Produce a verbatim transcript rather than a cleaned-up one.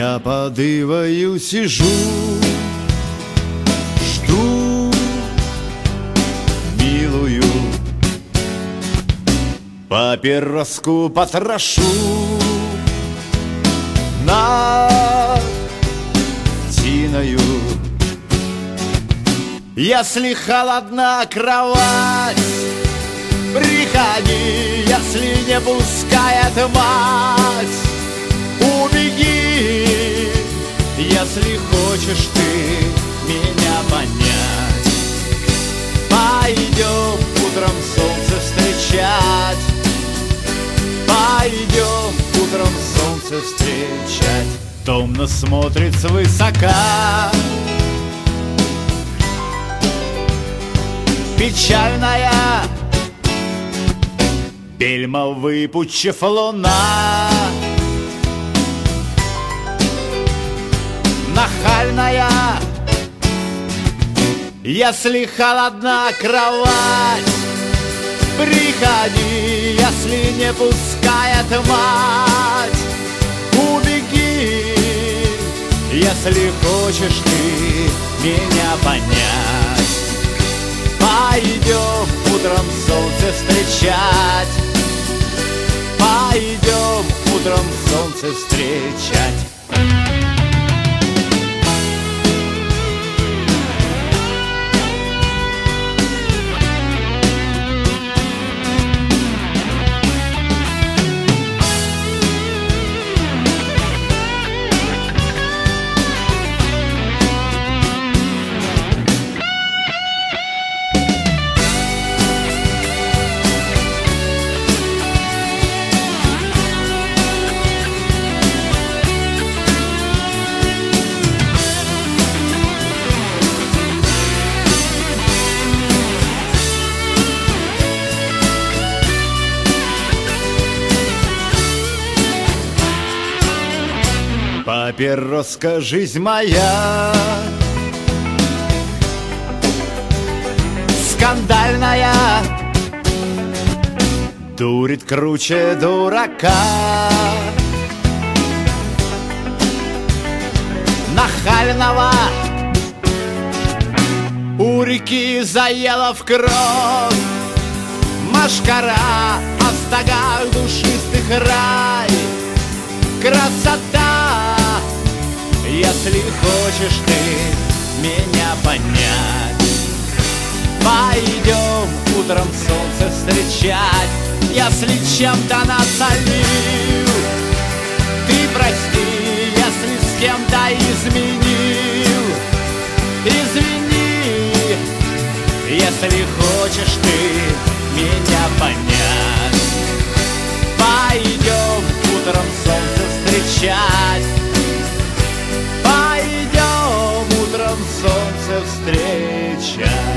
Я под ивою сижу, жду милую, папироску потрошу над тиною. Если холодна кровать, приходи, если не пускает мать, убеги, если хочешь ты меня понять. Пойдем утром солнце встречать, пойдем утром солнце встречать. Томно смотрит свысока печальная, бельма выпучив луна, нахальная. Если холодна кровать, приходи, если не пускает мать, убеги, если хочешь ты меня понять. Пойдем утром солнце встречать, пойдем утром солнце встречать. Папироска, жизнь моя, скандальная, дурит круче дурака, нахального. У реки заела в кровь машкара, а в стогах душистых рай. Красота, если хочешь ты меня понять. Пойдем утром солнце встречать, если чем-то насолил, ты прости, если с кем-то изменил. Извини, если хочешь ты меня понять. Пойдем утром солнце встречать, пойдем утром солнце встречать.